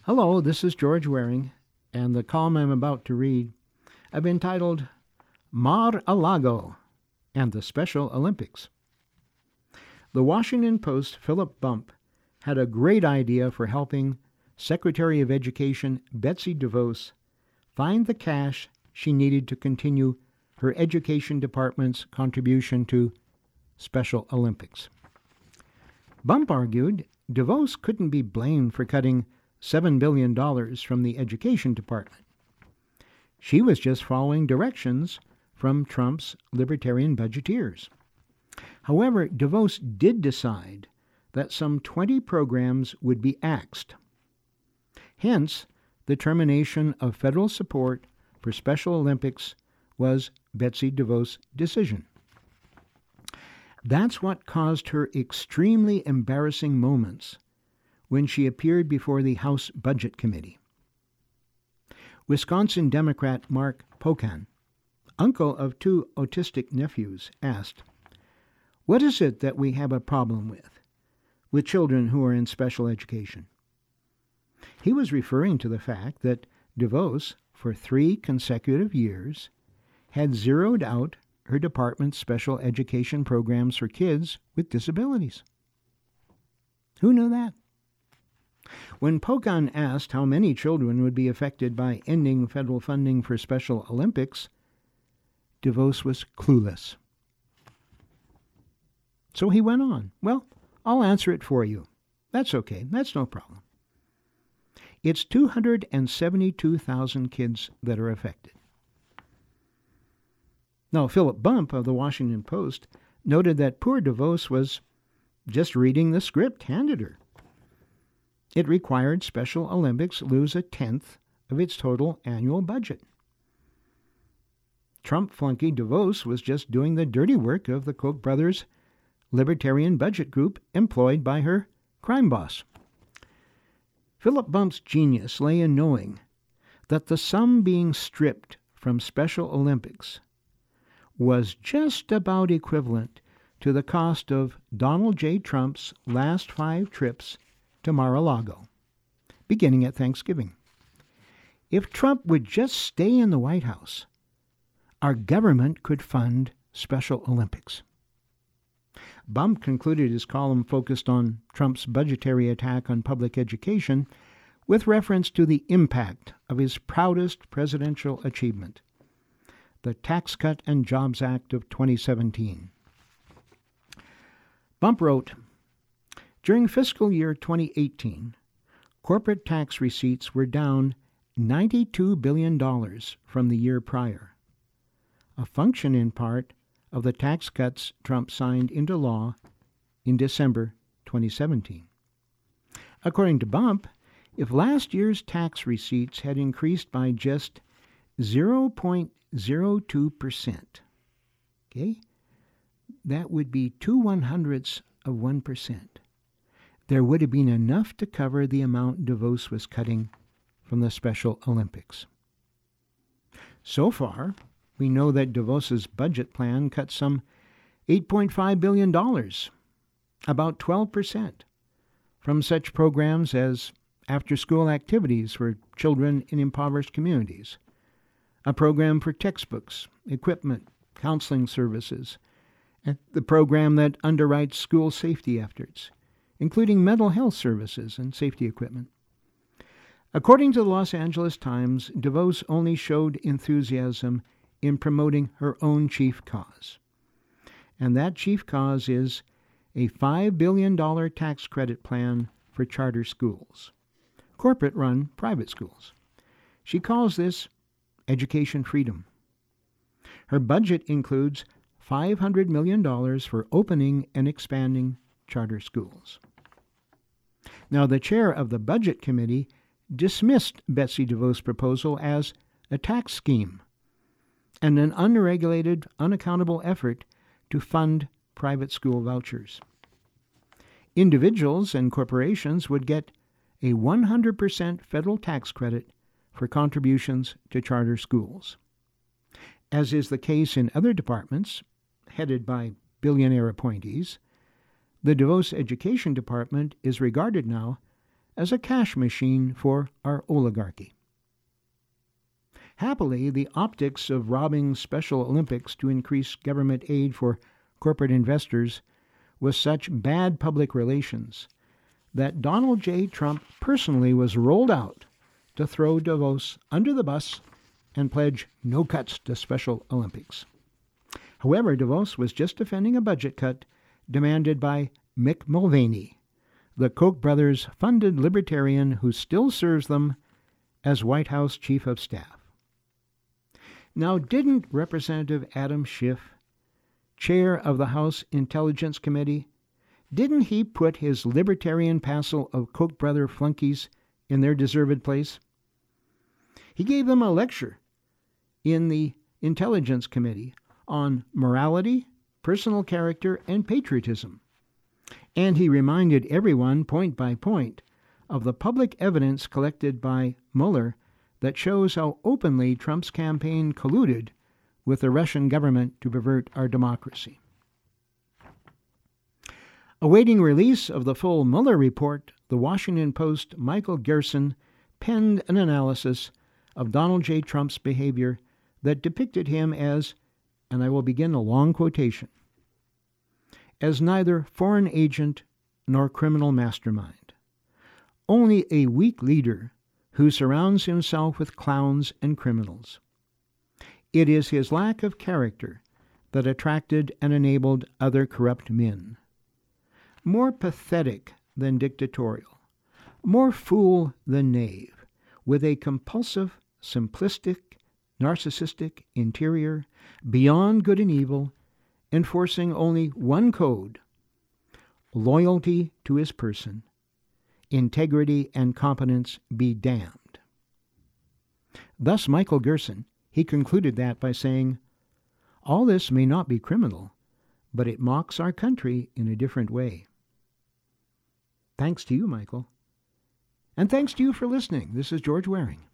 Hello, this is George Waring, and the column I'm about to read I've entitled Mar-a-Lago and the Special Olympics. The Washington Post Philip Bump had a great idea for helping Secretary of Education Betsy DeVos find the cash she needed to continue her Education Department's contribution to Special Olympics. Bump argued DeVos couldn't be blamed for cutting $7 billion from the Education Department. She was just following directions from Trump's libertarian budgeteers. However, DeVos did decide that some 20 programs would be axed. Hence, the termination of federal support for Special Olympics was Betsy DeVos' decision. That's what caused her extremely embarrassing moments when she appeared before the House Budget Committee. Wisconsin Democrat Mark Pocan, uncle of two autistic nephews, asked, "What is it that we have a problem with children who are in special education?" He was referring to the fact that DeVos, for 3 consecutive years, had zeroed out her department's special education programs for kids with disabilities. Who knew that? When Pocan asked how many children would be affected by ending federal funding for Special Olympics, DeVos was clueless. So he went on, "Well, I'll answer it for you. That's okay. That's no problem. It's 272,000 kids that are affected." Now, Philip Bump of the Washington Post noted that poor DeVos was just reading the script handed her. It required Special Olympics lose 1/10 of its total annual budget. Trump flunky DeVos was just doing the dirty work of the Koch brothers' libertarian budget group employed by her crime boss. Philip Bump's genius lay in knowing that the sum being stripped from Special Olympics was just about equivalent to the cost of Donald J. Trump's last 5 trips to Mar-a-Lago, beginning at Thanksgiving. If Trump would just stay in the White House, our government could fund Special Olympics. Bump concluded his column focused on Trump's budgetary attack on public education with reference to the impact of his proudest presidential achievement, the Tax Cut and Jobs Act of 2017. Bump wrote, "During fiscal year 2018, corporate tax receipts were down $92 billion from the year prior, a function in part of the tax cuts Trump signed into law in December 2017. According to Bump, if last year's tax receipts had increased by just 0.02%, that would be 0.02%, there would have been enough to cover the amount DeVos was cutting from the Special Olympics. So far, we know that DeVos's budget plan cut some $8.5 billion, about 12%, from such programs as after-school activities for children in impoverished communities, a program for textbooks, equipment, counseling services, and the program that underwrites school safety efforts, including mental health services and safety equipment. According to the Los Angeles Times, DeVos only showed enthusiasm in promoting her own chief cause. And that chief cause is a $5 billion tax credit plan for charter schools, corporate-run private schools. She calls this education freedom. Her budget includes $500 million for opening and expanding charter schools. Now, the chair of the Budget Committee dismissed Betsy DeVos' proposal as a tax scheme and an unregulated, unaccountable effort to fund private school vouchers. Individuals and corporations would get a 100% federal tax credit for contributions to charter schools. As is the case in other departments, headed by billionaire appointees, the DeVos Education Department is regarded now as a cash machine for our oligarchy. Happily, the optics of robbing Special Olympics to increase government aid for corporate investors was such bad public relations that Donald J. Trump personally was rolled out to throw Davos under the bus and pledge no cuts to Special Olympics. However, Davos was just defending a budget cut demanded by Mick Mulvaney, the Koch brothers' funded libertarian who still serves them as White House Chief of Staff. Now, didn't Representative Adam Schiff, chair of the House Intelligence Committee, didn't he put his libertarian passel of Koch brother flunkies in their deserved place? He gave them a lecture in the Intelligence Committee on morality, personal character, and patriotism. And he reminded everyone, point by point, of the public evidence collected by Mueller that shows how openly Trump's campaign colluded with the Russian government to pervert our democracy. Awaiting release of the full Mueller report, the Washington Post Michael Gerson penned an analysis of Donald J. Trump's behavior that depicted him as, and I will begin a long quotation, as neither foreign agent nor criminal mastermind, only a weak leader who surrounds himself with clowns and criminals. It is his lack of character that attracted and enabled other corrupt men. More pathetic than dictatorial, more fool than knave, with a compulsive, simplistic, narcissistic interior, beyond good and evil, enforcing only one code: loyalty to his person, integrity and competence be damned. Thus Michael Gerson, he concluded that by saying, all this may not be criminal, but it mocks our country in a different way. Thanks to you, Michael. And thanks to you for listening. This is George Waring.